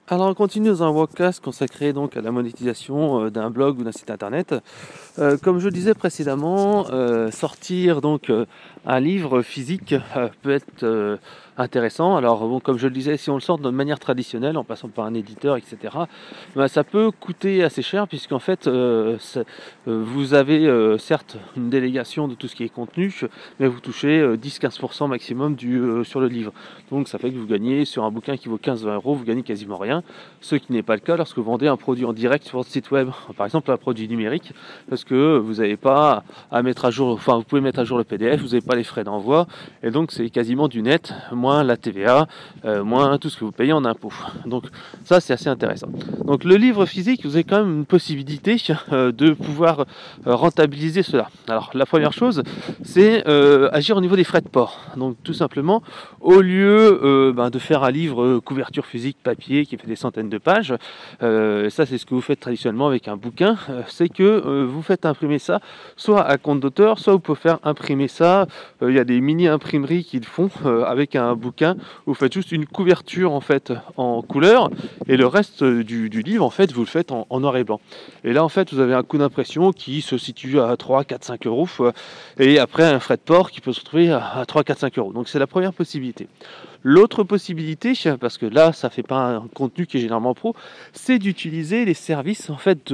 Alors on continue dans un podcast consacré donc à la monétisation d'un blog ou d'un site internet. Comme je le disais précédemment, sortir donc un livre physique peut être intéressant. Alors bon, comme je le disais, si on le sort de manière traditionnelle, en passant par un éditeur, etc., ben, ça peut coûter assez cher puisqu'en fait vous avez certes une délégation de tout ce qui est contenu, mais vous touchez 10-15% maximum sur le livre. Donc ça fait que vous gagnez sur un bouquin qui vaut 15-20 euros, vous gagnez quasiment rien. Ce qui n'est pas le cas lorsque vous vendez un produit en direct sur votre site web, par exemple un produit numérique, parce que vous n'avez pas à mettre à jour, enfin vous pouvez mettre à jour le PDF, vous n'avez pas les frais d'envoi, et donc c'est quasiment du net, moins la TVA, moins tout ce que vous payez en impôts. Donc ça c'est assez intéressant. Donc le livre physique, vous avez quand même une possibilité de pouvoir rentabiliser cela. Alors la première chose, c'est agir au niveau des frais de port. Donc tout simplement, au lieu de faire un livre couverture physique papier qui fait des centaines de pages, ça c'est ce que vous faites traditionnellement avec un bouquin, c'est que vous faites imprimer ça soit à compte d'auteur, soit vous pouvez faire imprimer ça, il y a des mini imprimeries qui le font avec un bouquin, vous faites juste une couverture en fait en couleur et le reste du livre en fait vous le faites en noir et blanc. Et là en fait vous avez un coût d'impression qui se situe à 3, 4, 5 euros et après un frais de port qui peut se retrouver à 3, 4, 5 euros. Donc c'est la première possibilité. L'autre possibilité, parce que là, ça ne fait pas un contenu qui est généralement pro, c'est d'utiliser les services en fait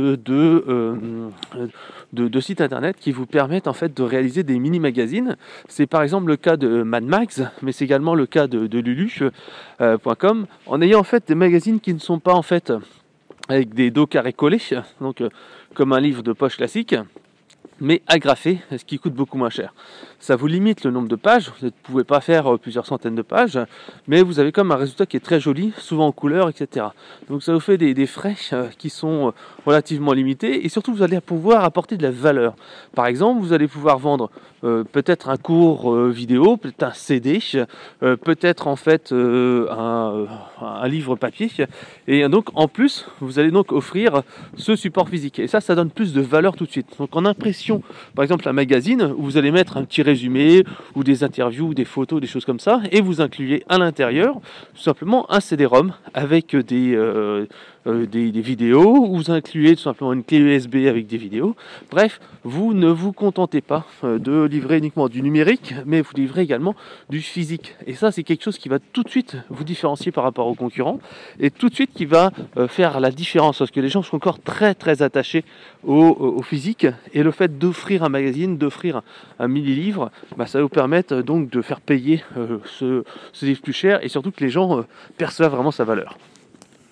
de sites internet qui vous permettent en fait de réaliser des mini-magazines. C'est par exemple le cas de Mad Max, mais c'est également le cas de Lulu.com, en ayant en fait des magazines qui ne sont pas en fait avec des dos carrés collés, donc comme un livre de poche classique, mais agrafé, ce qui coûte beaucoup moins cher. Ça vous limite le nombre de pages, vous ne pouvez pas faire plusieurs centaines de pages, mais vous avez comme un résultat qui est très joli, souvent en couleur, etc. Donc ça vous fait des frais qui sont relativement limités, et surtout vous allez pouvoir apporter de la valeur. Par exemple, vous allez pouvoir vendre peut-être un cours vidéo, peut-être un CD, peut-être en fait un livre papier, et donc en plus, vous allez donc offrir ce support physique. Et ça donne plus de valeur tout de suite. Donc en impression, par exemple un magazine, où vous allez mettre un petit résumé, ou des interviews, ou des photos, des choses comme ça, et vous incluez à l'intérieur tout simplement un CD-ROM avec des vidéos, ou vous incluez tout simplement une clé USB avec des vidéos. Bref, vous ne vous contentez pas de livrer uniquement du numérique, mais vous livrez également du physique. Et ça, c'est quelque chose qui va tout de suite vous différencier par rapport aux concurrents, et tout de suite qui va faire la différence, parce que les gens sont encore très très attachés au physique, et le fait d'offrir un magazine, d'offrir un mini-livre, ça va vous permettre donc de faire payer ce livre plus cher, et surtout que les gens perçoivent vraiment sa valeur.